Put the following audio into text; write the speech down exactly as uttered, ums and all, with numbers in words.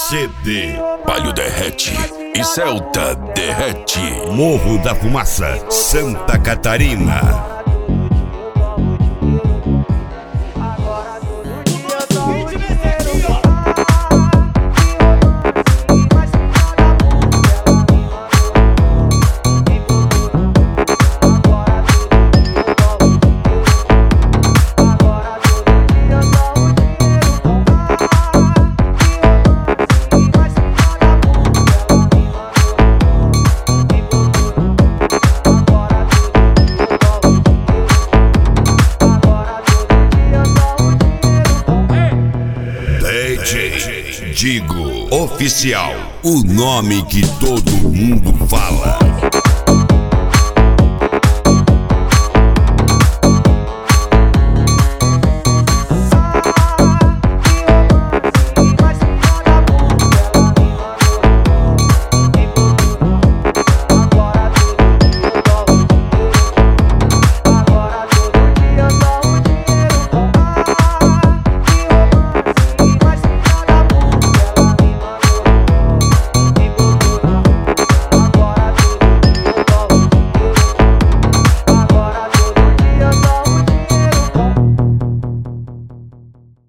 C D Palio derrete e Celta derrete. Morro da Fumaça, Santa Catarina. D J Digo Oficial, o nome que todo mundo fala.